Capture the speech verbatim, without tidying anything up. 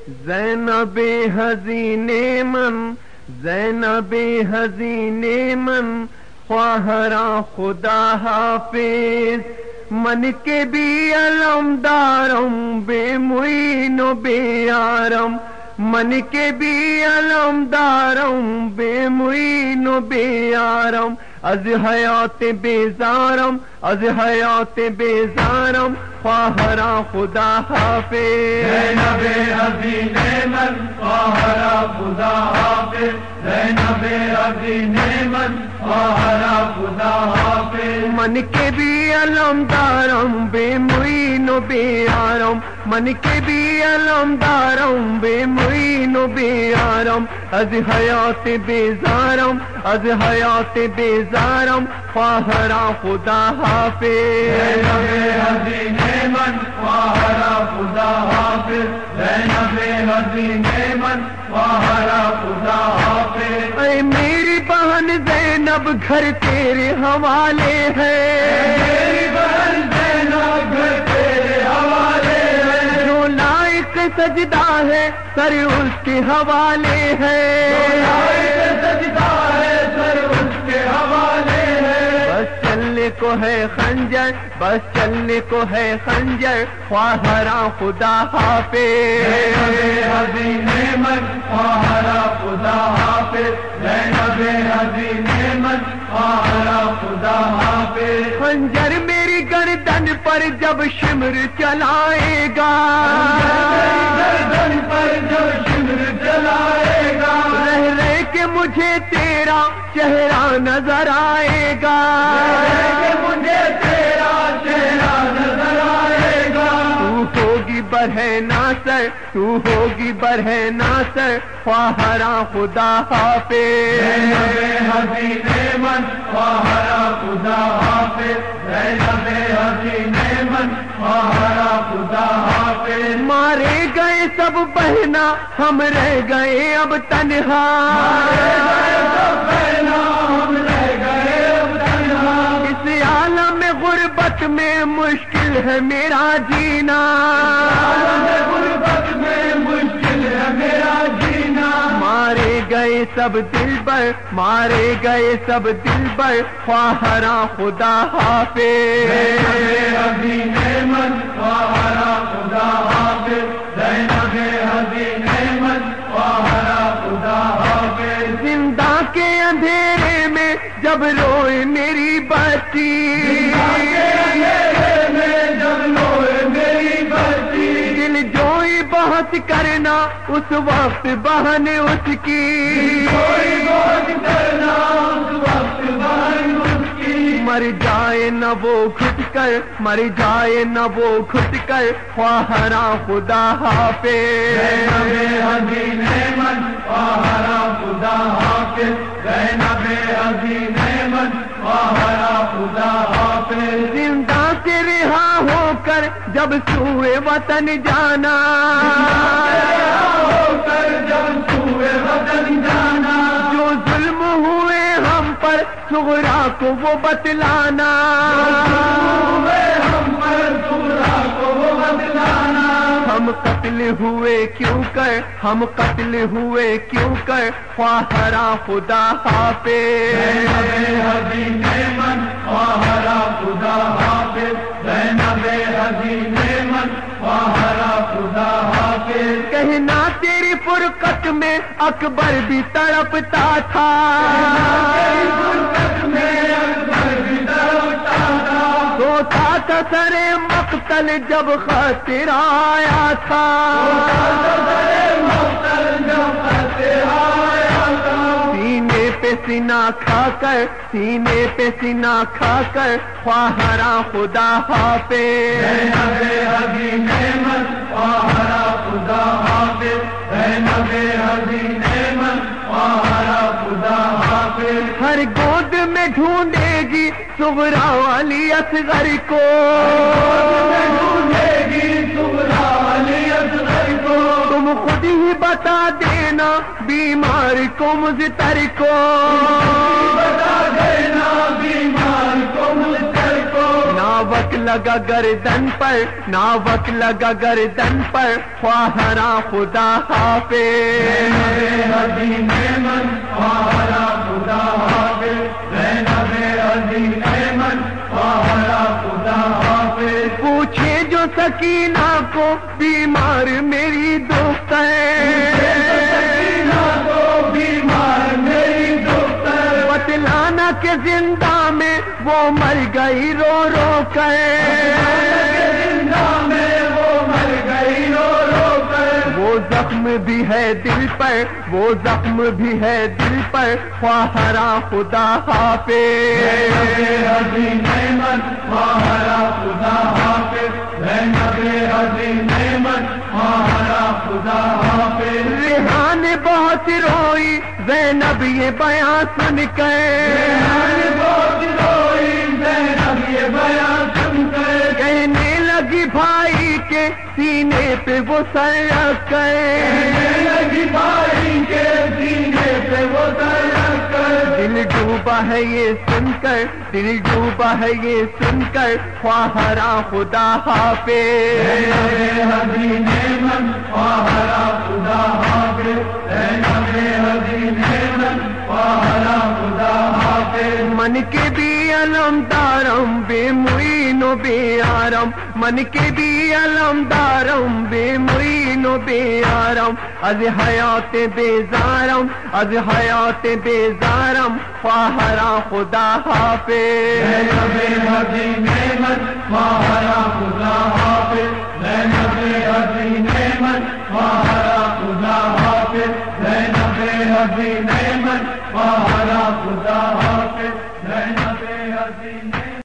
زینب حزین من زینب حزین من خواہراں خدا حافظ من کے بھی علمدارم بے معین و بے یارم من کے بھی علمدارم بے معین و بے یارم از حیات بیزارم از حیات بیزارم خواہراں خدا حافظ زینب حزین من خواہراں خدا حافظ زینب حزین من خواہراں خدا حافظ من کے بھی علمدارم بے معین و بے یارم من کے بھی علمدارم بے معین و بے یارم از حیات بیزارم از حیات بیزارم خواہراں خدا حافظ زینب حزین من خواہراں خدا حافظ زینب حزین من خواہراں خدا حافظ اے میری بہن زینب گھر تیرے حوالے ہے میری بہن زینب گھر تیرے حوالے ہے جو لائق سجدہ ہے سر اس کے حوالے ہے سجدہ ہے سر اس کے حوالے ہے بس چلنے کو ہے خنجر بس چلنے کو ہے خنجر خواہراں خدا حافظ زینب حزین من خواہراں خدا حافظ زینب حزین من خواہراں خدا حافظ خنجر میری گردن پر جب شمر چلائے گا گردن پر جب شمر چلائے گا رہ رہ کے مجھے تیرا چہرہ نظر آئے گا کہ مجھے تیرا چہرہ نظر آئے گا تو ہوگی برہے ناصر تو ہوگی برہے ناصر خواہراں خدا حافظ زینب حزین من خواہراں خدا حافظ زینب حزین من خواہراں خدا حافظ مارے گئے سب بہنا ہم رہ گئے اب تنہا ہم رہ گئے اب تنہا اس عالم غربت میں مشکل ہے میرا جینا غربت میں مشکل ہے میرا جینا مارے گئے سب دل بر مارے گئے سب دل بر خواہراں خدا حافظ زینب حزین من خواہراں خدا حافظ زینب حزین من خواہراں خدا حافظ زندہ کے اندھیرے میں جب روئے میری بچی میں جب لوئے میری بچی دل جوئی بہت کرنا اس وقت بہن اس کی کوئی بہت کرنا اس وقت بہن اس کی مر جائے نہ وہ گھٹ کر مر جائے نہ وہ گھٹ کر خواہراں خدا حافظ زینب حزین من خواہراں خدا حافظ زینب حزین من خواہراں خدا حافظ زندہ سے رہا ہو کر جب سوئے وطن جانا ہو کر جب سوئے وطن جانا جو ظلم ہوئے ہم پر صغرا کو وہ بتلانا ہوئے ہم پر صغرا کو وہ بتلانا ہم قتل ہوئے کیوں کر ہم قتل ہوئے کیوں کر خواہراں خدا حافظ زینب حزین من خواہراں خدا حافظ زینب حزین من خواہراں خدا حافظ کہنا تیری فرقت میں اکبر بھی تڑپتا تھا فرقت میں اکبر بھی تڑپتا تھا سوتا تھا سرے مقتل جب خطر آیا تھا سینے پہ سینہ کھا کر سینے پہ سینہ کھا کر خواہراں خدا حافظ زینب حزین من خواہراں خدا حافظ زینب حزین من خواہراں خدا حافظ ہر گود میں ڈھونڈے گی صغرا والی اصغر کو ڈھونڈے گی صغرا والی اصغر کو تم خود ہی بتا دینا بیمار کو مضطر کو بتا دینا بیمار کو مضطر کو ناوک لگ لگا گردن پر ناوک لگا گردن پر خواہرا خدا حافظ عظیم من خواہرا خدا حافظ زینب عظیم من خواہرا خدا حافظ پوچھے جو سکینہ کو بیمار میری دوست ہے سکینہ کو بیمار میری دوست ہے بتلانا کہ زندہ میں وہ مر گئی رو رو کر زندہ میں وہ مر گئی رو رو کر وہ زخم بھی ہے دل پر وہ زخم بھی ہے دل پر خواہرا خدا حافظ عظیم من خواہرا خدا حافظ زینب عظیم من خواہرا خدا حافظ ریحان بہت روئی زینب یہ بیان سن کر بہت روئی زینب یہ بیان سن کر کہنے لگی بھائی کے سینے پہ وہ سر رکھ کر لگی بھائی کے سینے پہ وہ سر رکھ کر دل ڈوبا ہے یہ سن کر دل ڈوبا ہے یہ سن کر خواہرا خدا حافظ عظیم من خواہرا خدا حافظ زینب عظیم من خواہرا خدا حافظ من کے بھی علمدارم بے معین و بے آرم من کے بھی علمدارم بے معین و بے آرم از حیات بیزارم از حیات بیزارم خواہرا خدا حافظ زینب عظیم من خواہرا خدا حافظ زینب عظیم من خواہرا خدا حافظ زینب عظیم